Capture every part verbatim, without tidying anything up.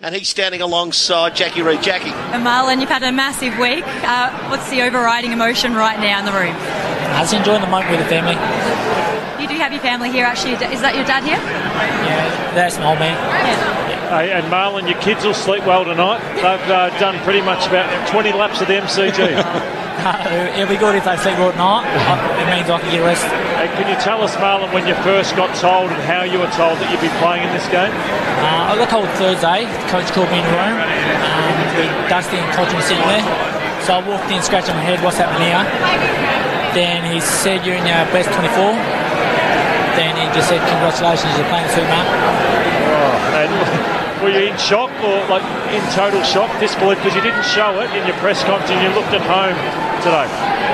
and he's standing alongside Jackie Reid. Jackie. And Marlon, you've had a massive week. Uh, what's the overriding emotion right now in the room? I was enjoying the moment with the family. You do have your family here, actually. Is that your dad here? Yeah, that's my old man. Yeah. Hey, and Marlon, your kids will sleep well tonight. They've uh, done pretty much about twenty laps of the M C G. uh, it'll be good if they sleep well tonight. It means I can get rest. Hey, can you tell us, Marlon, when you first got told and how you were told that you'd be playing in this game? Uh, I got told Thursday. The coach called me in the room. Um, with Dusty and Coach were sitting there. So I walked in, scratching my head, what's happening here? Then he said, you're in your best twenty-four. Then he just said, congratulations, you're playing Superman. Oh, and were you in shock or like in total shock, disbelief, because you didn't show it in your press conference and you looked at home today?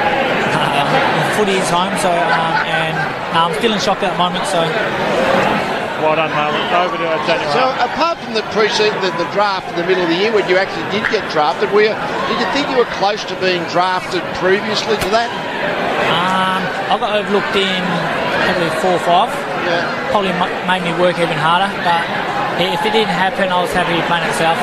Uh, footy is home, so um, and I'm still in shock at the moment. So, well done, Marlon. Over to uh, Daniel. So, apart from the pre-season, the, the draft in the middle of the year when you actually did get drafted, were you, did you think you were close to being drafted previously to that? Um, I got overlooked in probably four or five. Yeah. Probably made me work even harder, but if it didn't happen, I was happy playing at South.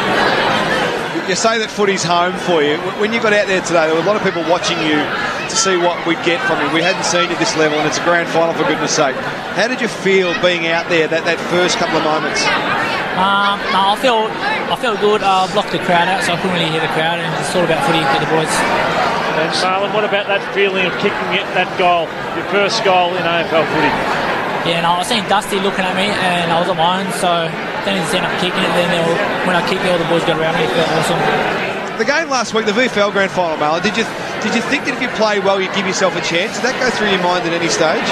You say that footy's home for you. When you got out there today, there were a lot of people watching you to see what we'd get from you. We hadn't seen you this level, and it's a grand final, for goodness sake. How did you feel being out there that, that first couple of moments? Um, no, I felt I felt good. I uh, blocked the crowd out, so I couldn't really hear the crowd, and it's all about footy with the boys. And Marlon, what about that feeling of kicking it, that goal, your first goal in A F L footy? Yeah, no, I seen Dusty looking at me, and I was on my own, so then he ended up kicking it. Then all, when I kicked it, all the boys got around me. It felt awesome. The game last week, the V F L Grand Final, Marlon, did you did you think that if you play well, you'd give yourself a chance? Did that go through your mind at any stage?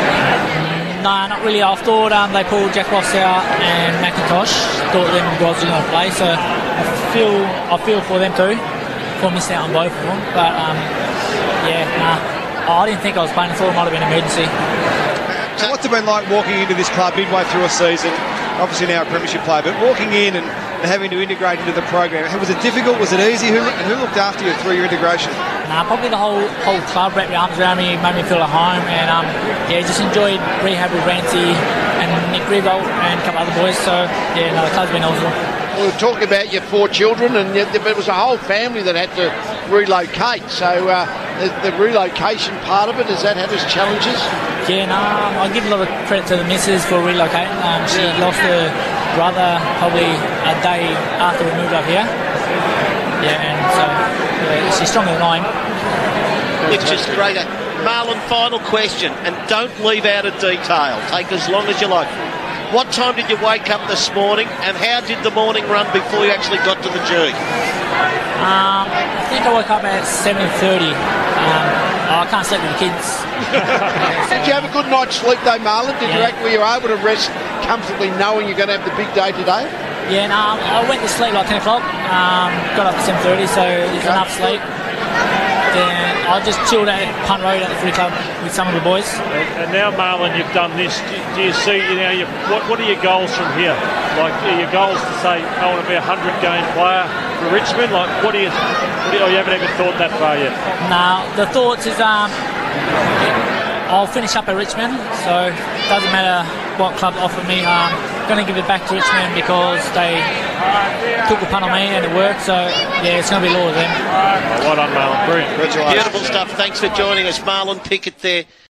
No, not really. I thought um, they pulled Jack Ross out and McIntosh. Thought them guys were going to play, so I feel I feel for them too, for missing out on both of them. But um, yeah, nah, I didn't think I was playing. I thought it might have been an emergency. So what's it been like walking into this club midway through a season? Obviously now a premiership player, but walking in and, and having to integrate into the program. Was it difficult? Was it easy? Who, and who looked after you through your integration? Nah, probably the whole whole club wrapped their arms around me, made me feel at home, and um, yeah, just enjoyed rehab with Rancy and Nick Rivo and a couple other boys. So yeah, no, the club's been awesome. We were talking about your four children, and it was a whole family that had to relocate. So uh, the, the relocation part of it, has that had its challenges? Yeah, no, um, I give a lot of credit to the missus for relocating. Um, she yeah. lost her brother probably a day after we moved up here. Yeah, and so yeah, she's stronger than I am. Which is greater. Marlon, final question, and don't leave out a detail. Take as long as you like. What time did you wake up this morning, and how did the morning run before you actually got to the G? Um, I think I woke up at seven thirty. Um, I can't sleep with the kids. Did you have a good night's sleep though, Marlon? Did yeah. you were you able to rest comfortably knowing you're going to have the big day today? Yeah, no, I went to sleep like ten o'clock. Um, got up at seven thirty, so there's okay. enough sleep. Then I just chilled at Punt Road at the footy club with some of the boys. And now, Marlon, you've done this. Do, do you see, you know, you, what, what are your goals from here? Like, are your goals to say, I want to be a hundred game player for Richmond? Like, what do you, what do you, oh, you haven't even thought that far yet? No, the thoughts is um, I'll finish up at Richmond, so it doesn't matter what club offered me. I'm um, going to give it back to Richmond because they took a punt on me and it worked, so yeah, it's going to be law of them. Well done, Marlon. Brilliant. Beautiful stuff. Thanks for joining us, Marlon Pickett there.